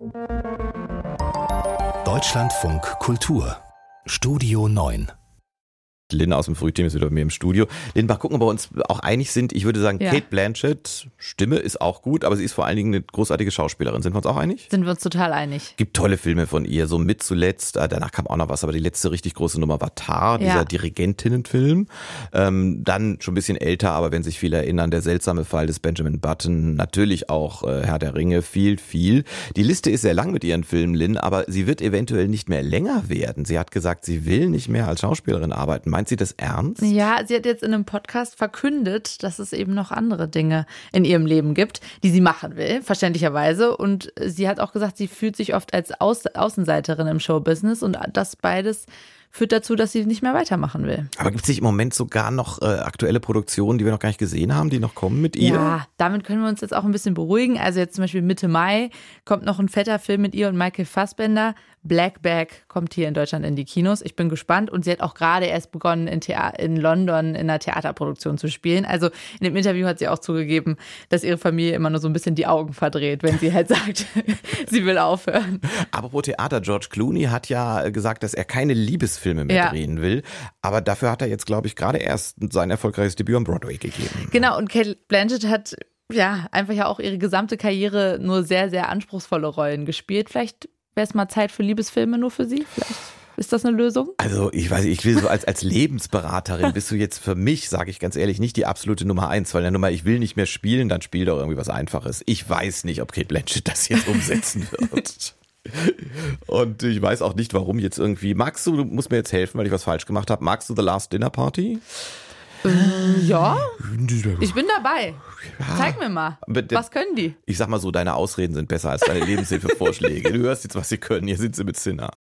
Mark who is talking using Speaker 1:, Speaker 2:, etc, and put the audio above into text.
Speaker 1: Deutschlandfunk Kultur Studio 9.
Speaker 2: Lynn aus dem Frühteam ist wieder bei mir im Studio. Lynn, mal gucken, ob wir uns auch einig sind. Ich würde sagen,
Speaker 3: Ja.
Speaker 2: Cate Blanchett, Stimme ist auch gut, aber sie ist vor allen Dingen eine großartige Schauspielerin. Sind wir uns auch einig?
Speaker 3: Sind wir uns total einig.
Speaker 2: Gibt tolle Filme von ihr, so mit zuletzt, danach kam auch noch was, aber die letzte richtig große Nummer war Tar, dieser Dirigentinnenfilm. Dann schon ein bisschen älter, aber wenn sich viele erinnern, der seltsame Fall des Benjamin Button, natürlich auch Herr der Ringe, viel. Die Liste ist sehr lang mit ihren Filmen, Lynn, aber sie wird eventuell nicht mehr länger werden. Sie hat gesagt, sie will nicht mehr als Schauspielerin arbeiten. Meint sie das ernst?
Speaker 3: Ja, sie hat jetzt in einem Podcast verkündet, dass es eben noch andere Dinge in ihrem Leben gibt, die sie machen will, verständlicherweise. Und sie hat auch gesagt, sie fühlt sich oft als Außenseiterin im Showbusiness und das beides führt dazu, dass sie nicht mehr weitermachen will.
Speaker 2: Aber gibt es nicht im Moment sogar noch aktuelle Produktionen, die wir noch gar nicht gesehen haben, die noch kommen mit ihr?
Speaker 3: Ja, damit können wir uns jetzt auch ein bisschen beruhigen. Also jetzt zum Beispiel Mitte Mai kommt noch ein fetter Film mit ihr und Michael Fassbender. Black Bag kommt hier in Deutschland in die Kinos. Ich bin gespannt. Und sie hat auch gerade erst begonnen, in London in einer Theaterproduktion zu spielen. Also in dem Interview hat sie auch zugegeben, dass ihre Familie immer nur so ein bisschen die Augen verdreht, wenn sie halt sagt, sie will aufhören.
Speaker 2: Apropos Theater, George Clooney hat ja gesagt, dass er keine Liebesfilme mehr drehen will. Aber dafür hat er jetzt, glaube ich, gerade erst sein erfolgreiches Debüt am Broadway gegeben.
Speaker 3: Genau, und Cate Blanchett hat einfach ja auch ihre gesamte Karriere nur sehr, sehr anspruchsvolle Rollen gespielt. Vielleicht wäre es mal Zeit für Liebesfilme nur für sie? Vielleicht ist das eine Lösung?
Speaker 2: Also ich weiß nicht, ich will so als Lebensberaterin bist du jetzt für mich, sage ich ganz ehrlich, nicht die absolute Nummer 1, weil der Nummer, ich will nicht mehr spielen, dann spiel doch irgendwie was Einfaches. Ich weiß nicht, ob Cate Blanchett das jetzt umsetzen wird. Und ich weiß auch nicht, warum jetzt irgendwie. Du musst mir jetzt helfen, weil ich was falsch gemacht habe. Magst du The Last Dinner Party?
Speaker 3: Ja, ich bin dabei. Zeig mir mal, was können die?
Speaker 2: Ich sag mal so, deine Ausreden sind besser als deine Lebenshilfevorschläge. Du hörst jetzt, was sie können. Hier sind sie mit Sinner.